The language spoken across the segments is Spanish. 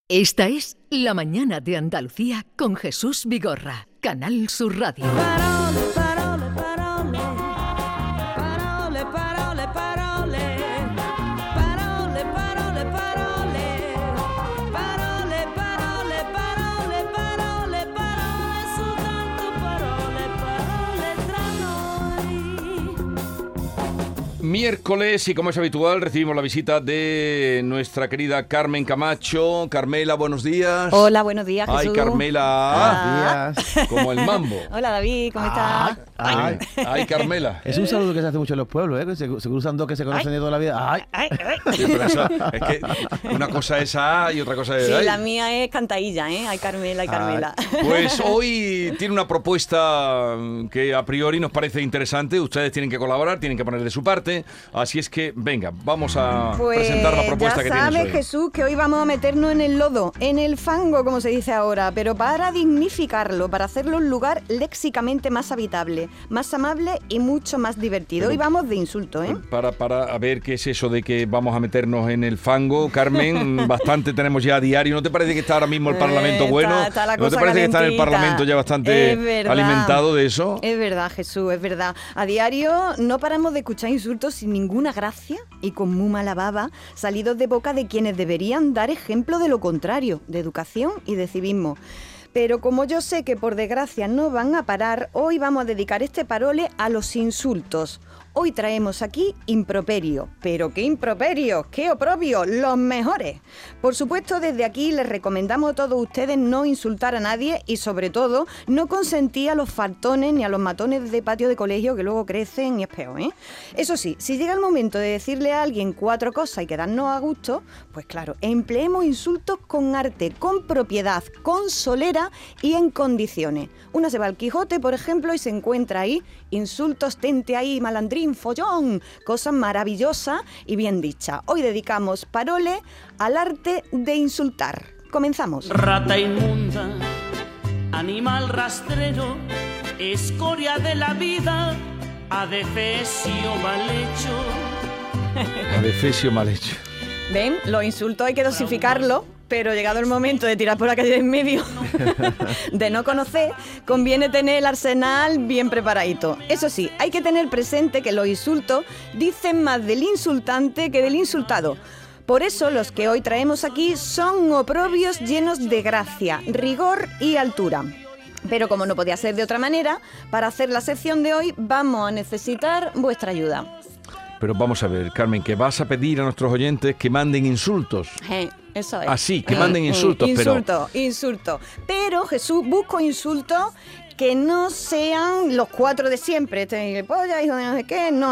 Esta es La Mañana de Andalucía con Jesús Vigorra, Canal Sur Radio. Parole, parole, parole, parole, parole, parole, parole, parole, parole, parole, parole, parole, parole, soltanto parole, parole tra noi. Miércoles, y como es habitual, recibimos la visita de nuestra querida Carmen Camacho. Carmela, buenos días. Hola, buenos días, Jesús. Ay, Carmela. Buenos días. Como el mambo. Hola, David, ¿cómo estás? Ay, Carmela. Es un saludo que se hace mucho en los pueblos, ¿eh? Que se cruzan dos que se conocen de toda la vida. ¡Ay! Sí, pero eso, es que una cosa es A y otra cosa es Sí, ay. la mía es cantadilla, ¿eh? Ay, Carmela, ay, Carmela. Pues hoy tiene una propuesta que a priori nos parece interesante. Ustedes tienen que colaborar, tienen que poner de su parte. Así es que, venga, vamos a presentar la propuesta que ya tienes sabes, hoy. Jesús, que hoy vamos a meternos en el lodo, en el fango, como se dice ahora, pero para dignificarlo, para hacerlo un lugar léxicamente más habitable, más amable y mucho más divertido. Hoy vamos de insulto, ¿eh? Para a ver qué es eso de que vamos a meternos en el fango, Carmen. Bastante tenemos ya a diario. ¿No te parece que está ahora mismo el Parlamento bueno? Está la ¿No te cosa parece que está en el calentita? Parlamento ya bastante Es verdad. alimentado de eso? Es verdad, Jesús, es verdad. A diario no paramos de escuchar insultos sin ninguna gracia y con muy mala baba, salidos de boca de quienes deberían dar ejemplo de lo contrario, de educación y de civismo. Pero como yo sé que por desgracia no van a parar, hoy vamos a dedicar este parole a los insultos. Hoy traemos aquí improperio. ¿Pero qué improperio? ¿Qué oprobio? ¡Los mejores! Por supuesto, desde aquí les recomendamos a todos ustedes no insultar a nadie y, sobre todo, no consentir a los faltones ni a los matones de patio de colegio que luego crecen y es peor, ¿eh? Eso sí, si llega el momento de decirle a alguien cuatro cosas y quedarnos a gusto, pues claro, empleemos insultos con arte, con propiedad, con solera y en condiciones. Una se va al Quijote, por ejemplo, y se encuentra ahí insultos, tente ahí, malandrín, follón, cosas maravillosas y bien dichas. Hoy dedicamos parole al arte de insultar. Comenzamos. Rata inmunda, animal rastrero, escoria de la vida, adefesio mal hecho. Adefesio mal hecho. ¿Ven? Los insultos hay que dosificarlo, pero llegado el momento de tirar por la calle de en medio, de no conocer, conviene tener el arsenal bien preparadito. Eso sí, hay que tener presente que los insultos dicen más del insultante que del insultado. Por eso los que hoy traemos aquí son oprobios llenos de gracia, rigor y altura. Pero como no podía ser de otra manera, para hacer la sección de hoy vamos a necesitar vuestra ayuda. Pero vamos a ver, Carmen, que vas a pedir a nuestros oyentes que manden insultos. Eso es. Así, que manden insultos, pero... Insulto. Pero, Jesús, busco insultos que no sean los cuatro de siempre. Polla, hijo de no sé qué. No.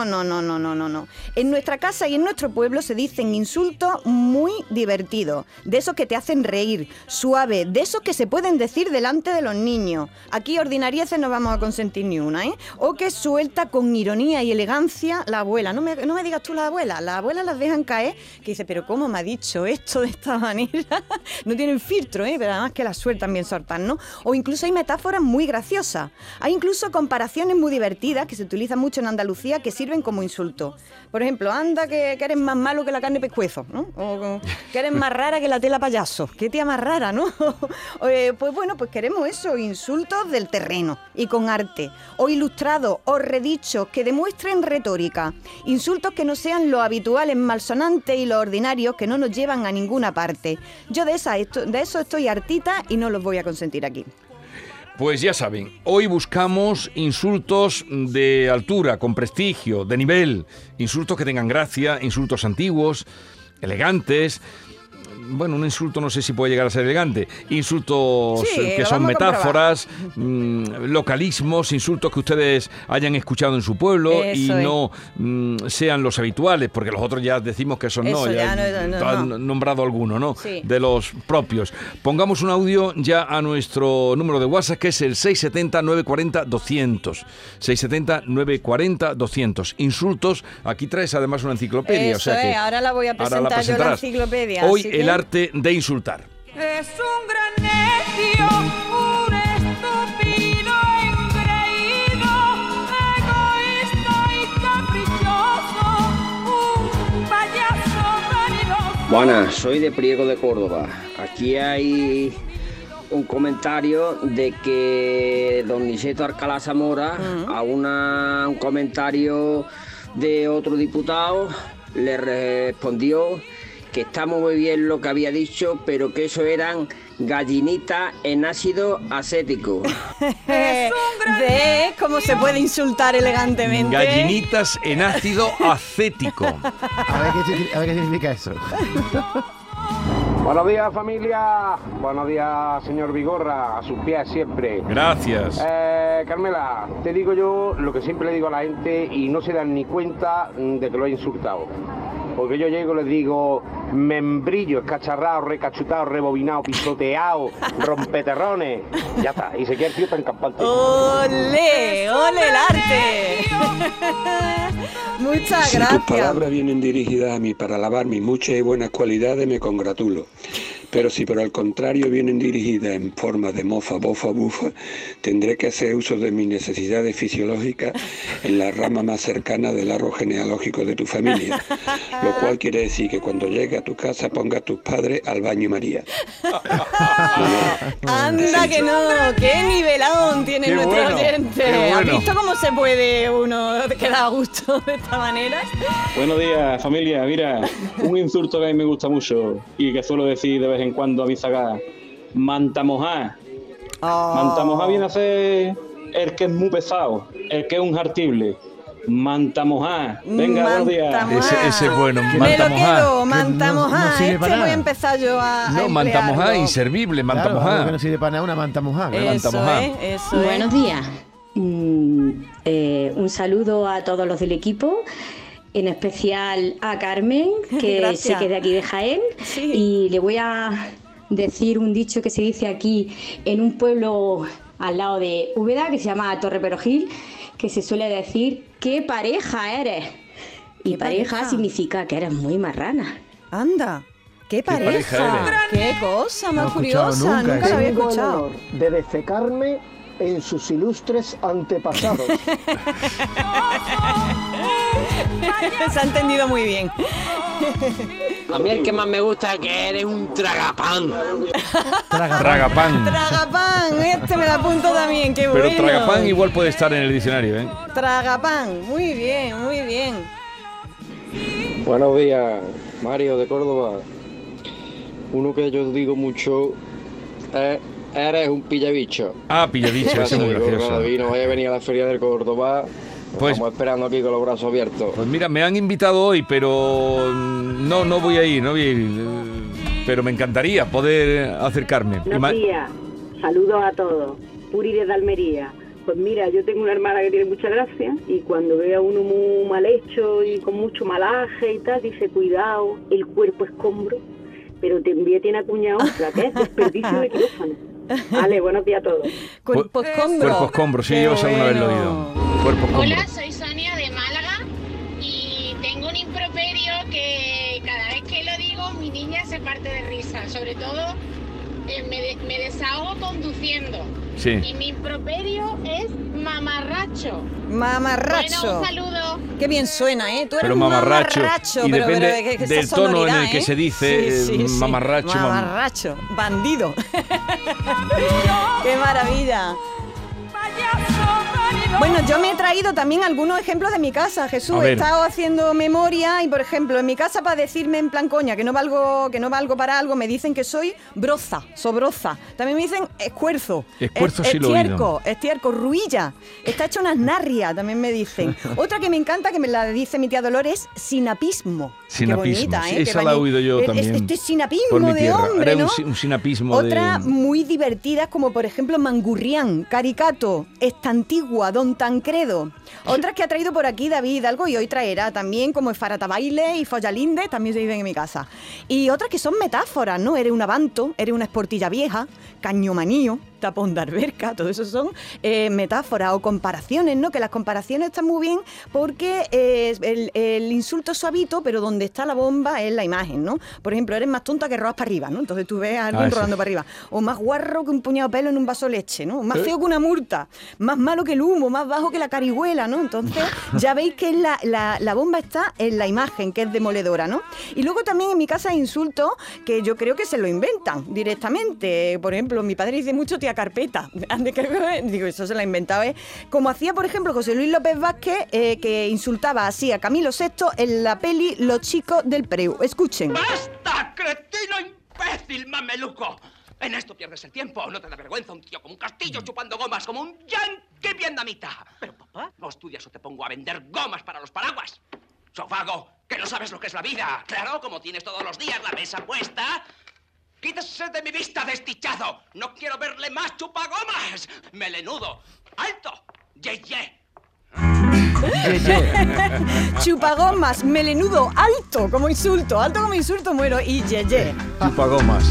En nuestra casa y en nuestro pueblo se dicen insultos muy divertidos, de esos que te hacen reír, suaves, de esos que se pueden decir delante de los niños. Aquí ordinarieces no vamos a consentir ni una, ¿eh? O que suelta con ironía y elegancia la abuela. No me digas tú la abuela. Las abuelas las dejan caer, que dice, pero ¿cómo me ha dicho esto de esta manera? No tienen filtro, ¿eh? Pero además que las sueltan bien sortas, ¿no? O incluso hay metáforas muy graciosas. Hay incluso comparaciones muy divertidas que se utilizan mucho en Andalucía que sirven como insulto. Por ejemplo, anda que eres más malo que la carne de pescuezo, ¿no? O que eres más rara que la tela payaso. ¿Qué tía más rara, no? Pues bueno, pues queremos eso, insultos del terreno y con arte. O ilustrados o redichos que demuestren retórica. Insultos que no sean lo habituales, malsonantes y lo ordinarios que no nos llevan a ninguna parte. Yo de eso estoy hartita y no los voy a consentir aquí. Pues ya saben, hoy buscamos insultos de altura, con prestigio, de nivel, insultos que tengan gracia, insultos antiguos, elegantes. Bueno, un insulto no sé si puede llegar a ser elegante. Insultos que son metáforas, localismos, insultos que ustedes hayan escuchado en su pueblo. Eso y no sean los habituales, porque los otros ya decimos que son eso, no. Ya han nombrado alguno, ¿no? Sí. De los propios. Pongamos un audio ya a nuestro número de WhatsApp, que es el 670-940-200. 670-940-200. Insultos. Aquí traes además una enciclopedia. Eso, o sea que ahora la voy a presentar yo la enciclopedia. Hoy el arte de insultar. Es un gran necio, un estúpido engreído, egoísta y caprichoso, un payaso vanidoso. Buenas, soy de Priego de Córdoba. aquí hay un comentario de que don Niceto Alcalá Zamora a un comentario de otro diputado le respondió que está muy bien lo que había dicho, pero que eso eran gallinitas en ácido acético. ¿Ves cómo se puede insultar elegantemente? Gallinitas en ácido acético. A ver qué significa eso. Buenos días, familia. Buenos días, señor Vigorra. A sus pies siempre. Gracias. Carmela, te digo yo lo que siempre le digo a la gente y no se dan ni cuenta de que lo he insultado. Porque yo llego y les digo membrillo, escacharrado, recachutado, rebobinado, pisoteado, rompeterrones. Ya está. Y se queda el tío tan campante. ¡Ole! ¡Ole el arte! Muchas Si gracias. tus palabras vienen dirigidas a mí para alabar mis muchas y buenas cualidades, me congratulo. Pero si por el contrario vienen dirigidas en forma de mofa, bofa, bufa, tendré que hacer uso de mis necesidades fisiológicas en la rama más cercana del árbol genealógico de tu familia. Lo cual quiere decir que cuando llegue a tu casa ponga a tus padres al baño María. Anda que no, qué nivelón tiene Qué nuestro bueno, oyente. qué ¿Has bueno. visto cómo se puede uno quedar a gusto de esta manera? Buenos días, familia. Mira, un insulto que a mí me gusta mucho y que suelo decir de vez en cuando a mi zaga: manta mojá. Manta mojá viene a ser el que es muy pesado, el que es un hartible. Manta mojá. Venga, buenos días. Manta mojá. Ese es bueno. Me Manta lo mojá. quedo, manta no mojá. sirve para Voy a nada. empezar yo a No, manta emplearlo. mojá, inservible, manta Claro, algo mojá. que no sirve para nada, una manta mojada. Manta Eso mojá. eso Buenos días. Un saludo a todos los del equipo, en especial a Carmen, que Gracias. sé que es de aquí de Jaén. Sí. Y le voy a decir un dicho que se dice aquí en un pueblo al lado de Úbeda, que se llama Torre Perojil, que se suele decir: ¿qué pareja eres? Y ¿Qué pareja pareja? significa que eres muy marrana. Anda, qué pareja pareja. eres? Qué cosa más No he escuchado curiosa. nunca Nunca lo había Tengo el escuchado. honor de defecarme en sus ilustres antepasados. Se ha entendido muy bien. A mí el que más me gusta es que eres un tragapán. Tragapán. Tragapán, este me lo apunto también, qué bueno. Pero tragapán igual puede estar en el diccionario, ¿eh? Tragapán, muy bien, muy bien. Buenos días, Mario de Córdoba. Uno que yo digo mucho es: eres un pillabicho. Ah, pilladicho, ese es muy gracioso. David, no vaya a venir a la feria del Córdoba. Pues- Estamos esperando aquí con los brazos abiertos. Pues mira, me han invitado hoy, pero no voy a ir, pero me encantaría poder acercarme. Buenos días, saludos a todos. Puri desde Almería. Pues mira, yo tengo una hermana que tiene mucha gracia y cuando ve a uno muy mal hecho y con mucho malaje y tal, dice: cuidado, el cuerpo escombro, pero también tiene acuñado otra, que es desperdicio de quirófano. Vale, buenos días a todos. Cuerpo escombro. Cuerpo escombro, sí, yo alguna vez lo he oído. Cuerpo escombro. Hola, soy Sonia de Málaga y tengo un improperio que cada vez que lo digo mi niña se parte de risa. Sobre todo me desahogo conduciendo. Sí. Y mi improperio es mamarracho. Mamarracho. Bueno, un saludo. Qué bien suena, ¿eh? Tú eres Pero un mamarracho. Y pero depende que esa del tono en sonoridad, el que ¿eh? se dice, mamarracho. Mamarracho, bandido. Qué maravilla. Bueno, yo me he traído también algunos ejemplos de mi casa, Jesús. A He ver. estado haciendo memoria y, por ejemplo, en mi casa, para decirme en plan coña que no valgo para algo, me dicen que soy broza, sobroza. También me dicen escuerzo. Escuerzo sí lo he oído. Estiércol, ruilla. Está hecho unas narrias, también me dicen. Otra que me encanta, que me la dice mi tía Dolores, sinapismo. Sinapismo, Qué bonita, sí, ¿eh? esa la he oído yo también. Este sinapismo por mi de tierra. hombre, Era ¿no? un sinapismo Otra de... muy divertidas, como por ejemplo Mangurrián, Caricato, Estantigua, Don Tancredo. Otras que ha traído por aquí David algo y hoy traerá también, como Faratabaile y Follalinde, también se viven en mi casa. Y otras que son metáforas, ¿no? Eres un avanto, eres una esportilla vieja, cañomanío, tapón de alberca. Todo eso son metáforas o comparaciones, ¿no? Que las comparaciones están muy bien porque el insulto es suavito, pero donde está la bomba es la imagen, ¿no? Por ejemplo, eres más tonta que rodas para arriba, ¿no? Entonces tú ves a alguien rodando para arriba. O más guarro que un puñado de pelo en un vaso de leche, ¿no? Más feo que una murta. Más malo que el humo, más bajo que la carigüela, ¿no? Entonces ya veis que la bomba está en la imagen, que es demoledora, ¿no? Y luego también en mi casa hay insultos que yo creo que se lo inventan directamente. Por ejemplo, mi padre dice mucho tía carpeta. Digo, eso se lo ha inventado, ¿eh? Como hacía, por ejemplo, José Luis López Vázquez, que insultaba así a Camilo VI en la peli Los chicos del Preu. Escuchen. ¡Basta, cretino imbécil, mameluco! En esto pierdes el tiempo. ¿No te da vergüenza un tío como un castillo chupando gomas como un yanqui vietnamita? Pero, papá, no estudias o te pongo a vender gomas para los paraguas. Sofago, que no sabes lo que es la vida. Claro, como tienes todos los días la mesa puesta. ¡Quítese de mi vista, desdichado! ¡No quiero verle más chupagomas! ¡Melenudo! ¡Alto! ¡Ye-ye! Chupagomas, melenudo, alto como insulto muero y ye. Chupagomas.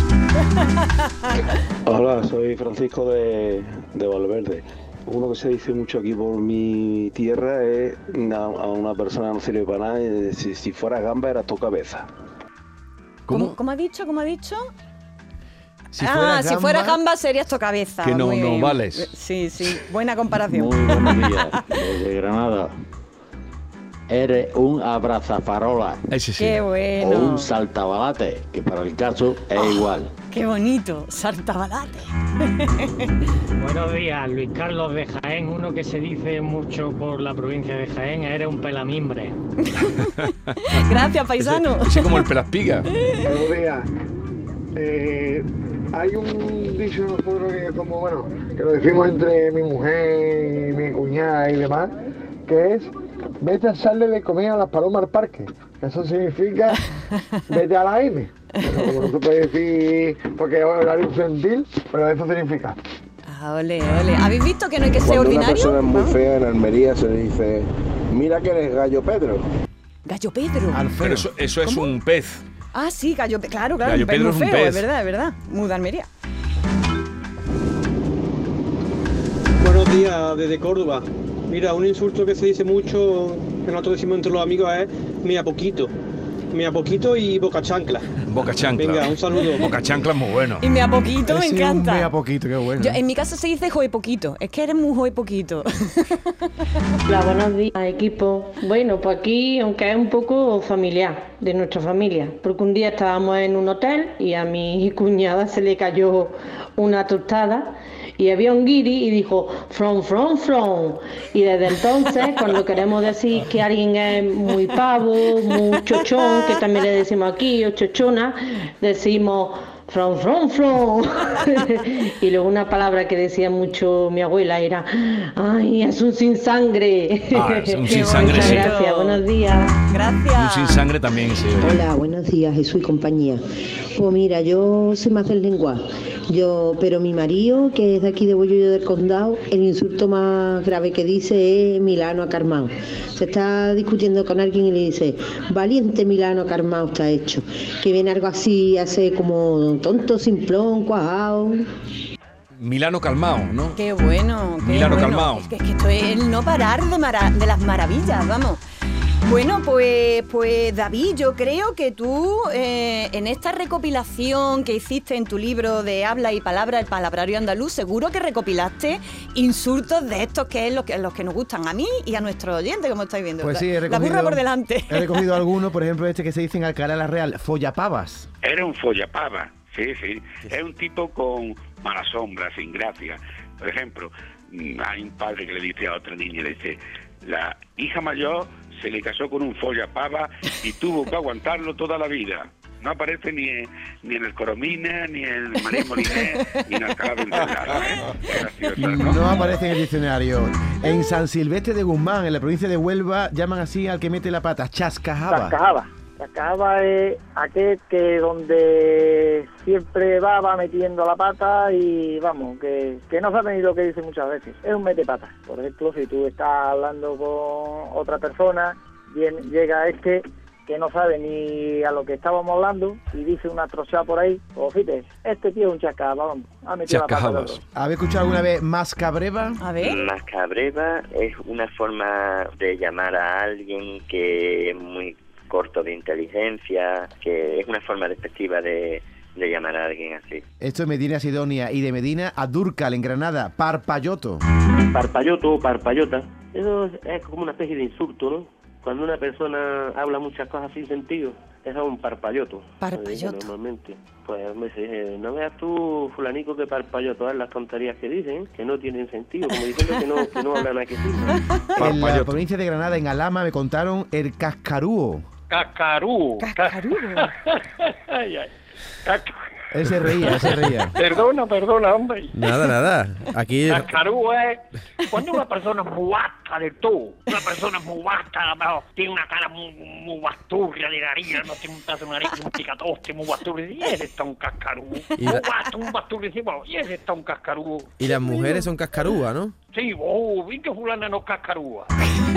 Hola, soy Francisco de Valverde. Uno que se dice mucho aquí por mi tierra es a una persona no sirve para nada, si fuera gamba era tu cabeza. ¿Cómo ha dicho? Si fuera gamba serías tu cabeza. Que no bien. vales. Sí, buena comparación. Muy buenos días, desde Granada. Eres un abrazafarola. Ese sí. Qué bueno. O un saltabalate, que para el caso es igual. Qué bonito, saltabalate. Buenos días, Luis Carlos de Jaén. Uno que se dice mucho por la provincia de Jaén, eres un pelamimbre. Gracias, paisano. Ese como el pelaspiga. Buenos días. Hay un dicho nosotros que lo decimos entre mi mujer y mi cuñada y demás, que es vete a echarle de comida a las palomas al parque. Eso significa vete a la M. Pero como no se puede decir porque es horario infantil, pero eso significa. Ole. ¿Habéis visto que no hay que ser Cuando ordinario? una persona es muy fea en Almería se le dice, mira que eres Gallo Pedro. Gallo Pedro. Pero eso es un pez. Ah, sí, claro, Gallo Pedro es un pez. Es verdad. Muda Almería. Buenos días, desde Córdoba. Mira, un insulto que se dice mucho, que nosotros decimos entre los amigos, es mea poquito y boca chancla. Boca chancla. Venga, un saludo. Boca chancla es muy bueno. Y mea poquito, me encanta. Mea poquito, qué bueno. En mi casa se dice joe poquito. Es que eres muy joe poquito. Hola, buenos días, equipo. Bueno, pues aquí, aunque es un poco familiar, de nuestra familia, porque un día estábamos en un hotel y a mi cuñada se le cayó una tostada y había un guiri y dijo from. Y desde entonces, cuando queremos decir que alguien es muy pavo, muy chochón, que también le decimos aquí, o chochona, decimos from. Y luego una palabra que decía mucho mi abuela era, ay, es un sin sangre. Es un sin sangre, sí. Gracias, buenos días. Gracias. Un sin sangre también, sí. Hola, buenos días, Jesús y compañía. Pues mira, yo sé más del lenguaje. Pero mi marido, que es de aquí de Bollollo del Condado, el insulto más grave que dice es Milano acarmao. Se está discutiendo con alguien y le dice, valiente Milano acarmao está hecho. Que viene algo así, hace como tonto, simplón, cuajao. Milano calmao, ¿no? Qué bueno. Milano calmao. Es que esto es el no parar de las maravillas, vamos. Bueno, pues David, yo creo que tú en esta recopilación que hiciste en tu libro de Habla y Palabra, el palabrario andaluz, seguro que recopilaste insultos de estos que es los que nos gustan a mí y a nuestros oyentes, como estáis viendo. Pues sí, la burra por delante. He recogido algunos, por ejemplo, este que se dice en Alcalá la Real, follapavas. Era un follapava, sí. Es un tipo con mala sombra, sin gracia. Por ejemplo, hay un padre que le dice a otra niña, le dice, la hija mayor se le casó con un follapava y tuvo que aguantarlo toda la vida. No aparece ni en el Coromina, ni en María Moliner, ni en Alcalá del Real. No aparece en el diccionario. En San Silvestre de Guzmán, en la provincia de Huelva, llaman así al que mete la pata, chascajaba. Chascajaba es aquel que donde siempre va metiendo la pata y vamos, que no sabe ni lo que dice muchas veces. Es un metepata. Por ejemplo, si tú estás hablando con otra persona, llega que no sabe ni a lo que estábamos hablando y dice una trochada por ahí, pues fíjate, este tío es un chacaba, vamos, ha metido la pata del otro. ¿Habéis escuchado alguna vez mascabreva? A ver. Mascabreva es una forma de llamar a alguien que es muy corto de inteligencia, que es una forma despectiva de llamar a alguien así. Esto es Medina Sidonia, y de Medina a Dúrcal, en Granada, parpayoto. Parpayoto o parpayota, eso es como una especie de insulto, ¿no? Cuando una persona habla muchas cosas sin sentido, es un parpayoto. Parpayoto. Normalmente. Pues me dice, no veas tú, fulanico, que parpayoto, todas las tonterías que dicen, que no tienen sentido, como diciendo que no hablan aquí. En la provincia de Granada, en Alhama, me contaron el cascarúo. Cascarúo. Cascarúo. Ay, ay. Él se reía. Perdona, hombre. Nada. Aquí... Cascarúo es cuando una persona es muy vasca del todo. Una persona es muy vasca, a lo mejor tiene una cara muy basturria de nariz, no tiene un pedazo de nariz, un picatoste muy basturria. Y ese está un cascarúo. Un basturria, y ese está un cascarúo. Y las mujeres son cascarúas, ¿no? Sí, vi que fulana no es cascarúa.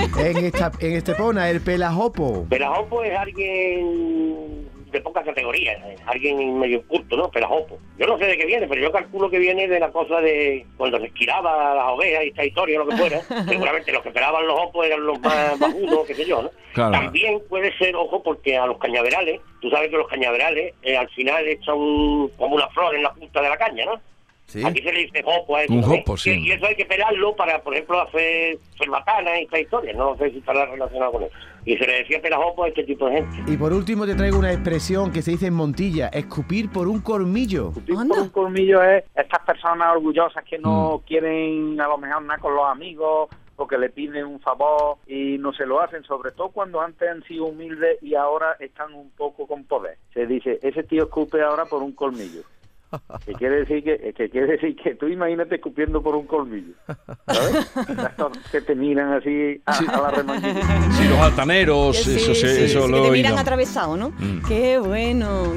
En Estepona, el pelajopo. Pelajopo es alguien de poca categoría, alguien medio culto, ¿no? Pelajopo. Yo no sé de qué viene, pero yo calculo que viene de la cosa de cuando se esquilaba las ovejas y esta historia, lo que fuera. Seguramente los que pelaban los opos eran los más bajudos, qué sé yo, ¿no? Claro. También puede ser, ojo, porque a los cañaverales, tú sabes que los cañaverales al final echan como una flor en la punta de la caña, ¿no? ¿Sí? Aquí se le dice jopo a eso. Un jopo, sí. Y eso hay que pelarlo para, por ejemplo, hacer cerbatana y esta historia. No sé si estará relacionado con eso. Y se le decía pelajopo a este tipo de gente. Y por último te traigo una expresión que se dice en Montilla: escupir por un colmillo. Escupir por un colmillo es estas personas orgullosas que no quieren a lo mejor nada con los amigos, o que le piden un favor y no se lo hacen, sobre todo cuando antes han sido humildes y ahora están un poco con poder. Se dice, ese tío escupe ahora por un colmillo. Que quiere decir que tú imagínate escupiendo por un colmillo, ¿sabes? Que te miran así a la remanguilla. Sí, los altaneros, eso lo que te miran atravesado, ¿no? Qué bueno.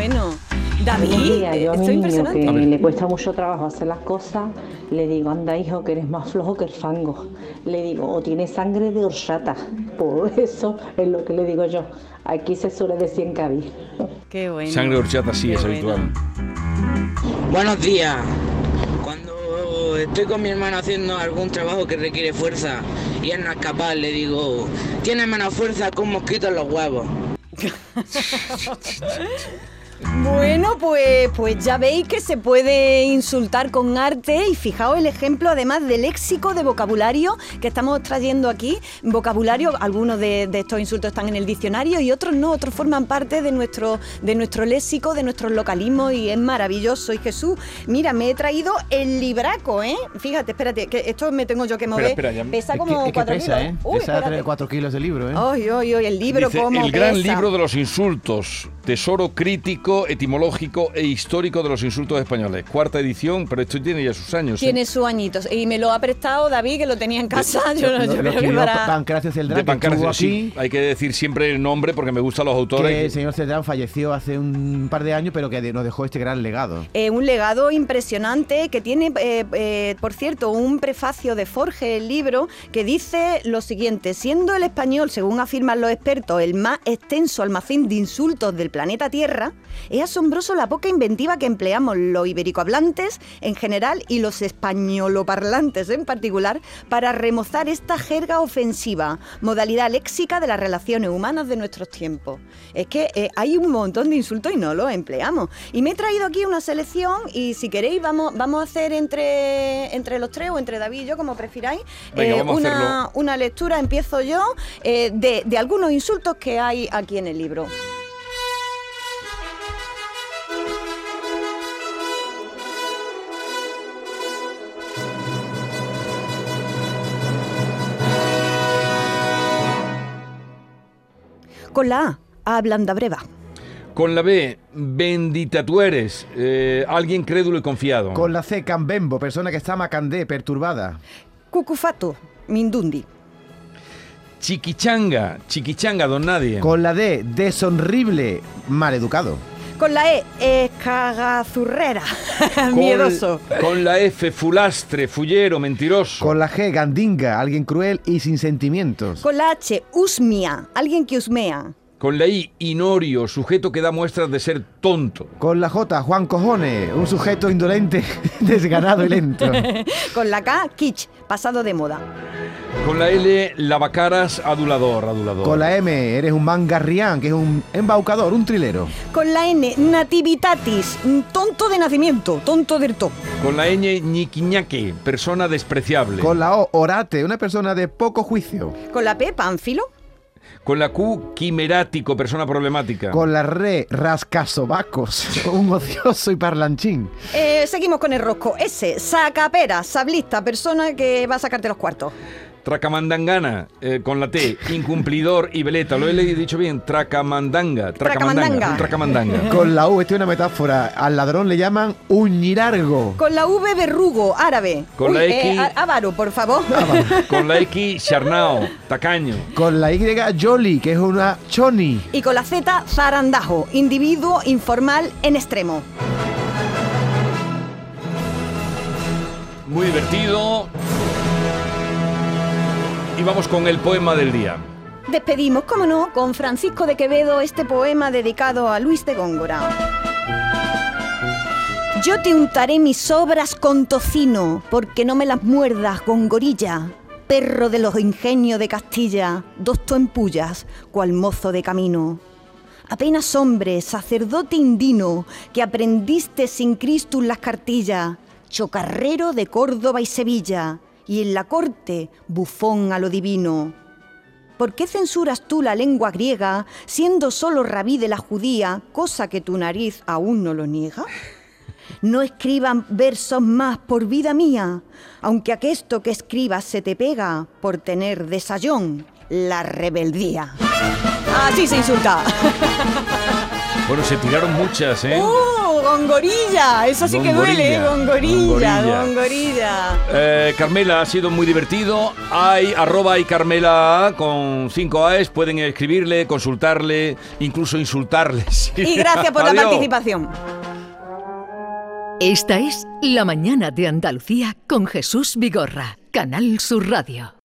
David, esto es impresionante. Que le cuesta mucho trabajo hacer las cosas, le digo, anda hijo, que eres más flojo que el fango. Le digo, o tienes sangre de horchata. Por eso es lo que le digo yo. Aquí se suele decir en Cádiz. Qué bueno. Sangre de horchata sí es habitual. Buenos días. Cuando estoy con mi hermano haciendo algún trabajo que requiere fuerza y él no es capaz, le digo, tienes menos fuerza que un mosquito en los huevos. Bueno, pues ya veis que se puede insultar con arte, y fijaos el ejemplo además del léxico de vocabulario que estamos trayendo aquí. Vocabulario, algunos de estos insultos están en el diccionario y otros no, otros forman parte de nuestro léxico, de nuestros localismos, y es maravilloso. Y Jesús, mira, me he traído el libraco, ¿eh? Fíjate, espérate, que esto me tengo yo que mover. Espera, pesa como 4 kilos. Pesa 4 kilos el libro, ¿eh? Ay, el libro. Dice, cómo el pesa. gran libro de los insultos, tesoro crítico, etimológico e histórico de los insultos españoles. 4ª edición, pero esto tiene ya sus años. Tiene sus añitos. Y me lo ha prestado David, que lo tenía en casa. Yo creo que para... Pancracio Celdrán, de Pancracio, sí. Hay que decir siempre el nombre porque me gustan los autores. Que el señor Celdrán falleció hace un par de años, pero que nos dejó este gran legado. Un legado impresionante que tiene, por cierto, un prefacio de Forge, el libro, que dice lo siguiente: siendo el español, según afirman los expertos, el más extenso almacén de insultos del planeta Tierra, es asombroso la poca inventiva que empleamos los ibericohablantes en general y los españoloparlantes en particular para remozar esta jerga ofensiva, modalidad léxica de las relaciones humanas de nuestros tiempos. Es que hay un montón de insultos y no los empleamos. Y me he traído aquí una selección, y si queréis vamos a hacer entre los tres, o entre David y yo, como prefiráis. Venga, una lectura, empiezo yo, de algunos insultos que hay aquí en el libro. Con la A, ablandabreva. Con la B, bendita tú eres, alguien crédulo y confiado. Con la C, cambembo, persona que está macandé, perturbada. Cucufato, mindundi. Chiquichanga, don nadie. Con la D, deshonrible, maleducado. Con la E, escagazurrera, miedoso. Con la F, fulastre, fullero, mentiroso. Con la G, gandinga, alguien cruel y sin sentimientos. Con la H, usmia, alguien que husmea. Con la I, inorio, sujeto que da muestras de ser tonto. Con la J, Juan Cojones, un sujeto indolente, desganado y lento. Con la K, kitsch, pasado de moda. Con la L, lavacaras, adulador. Con la M, eres un mangarrián, que es un embaucador, un trilero. Con la N, nativitatis, tonto de nacimiento, tonto del todo. Con la Ñ, ñiquiñaque, persona despreciable. Con la O, orate, una persona de poco juicio. Con la P, pánfilo. Con la Q, quimerático, persona problemática. Con la R, rascasobacos, un ocioso y parlanchín. Seguimos con el rosco. S, sacapera, sablista, persona que va a sacarte los cuartos. Tracamandangana, con la T, incumplidor y veleta. Lo he dicho bien, tracamandanga. Un tracamandanga. Con la U, esta es una metáfora. Al ladrón le llaman uñirargo. Con la V, verrugo, árabe. Con la X, avaro, por favor. Con la X, charnao, tacaño. Con la Y, jolly, que es una choni. Y con la Z, zarandajo, individuo informal en extremo. Muy divertido. Y vamos con el poema del día. Despedimos, cómo no, con Francisco de Quevedo este poema dedicado a Luis de Góngora. Yo te untaré mis sobras con tocino, porque no me las muerdas, Gongorilla, perro de los ingenios de Castilla, docto en pullas, cual mozo de camino. Apenas hombre, sacerdote indino, que aprendiste sin Cristus las cartillas, chocarrero de Córdoba y Sevilla, y en la corte, bufón a lo divino. ¿Por qué censuras tú la lengua griega, siendo solo rabí de la judía, cosa que tu nariz aún no lo niega? No escriban versos más por vida mía, aunque aquesto que escribas se te pega por tener de sayón la rebeldía. Así se insulta. Bueno, se tiraron muchas, ¿eh? Gongorilla, eso sí que duele, Gongorilla. Carmela, ha sido muy divertido. Hay @Carmela con 5 A's, pueden escribirle, consultarle, incluso insultarle. Sí. Y gracias por la participación. Esta es La Mañana de Andalucía con Jesús Vigorra, Canal Sur Radio.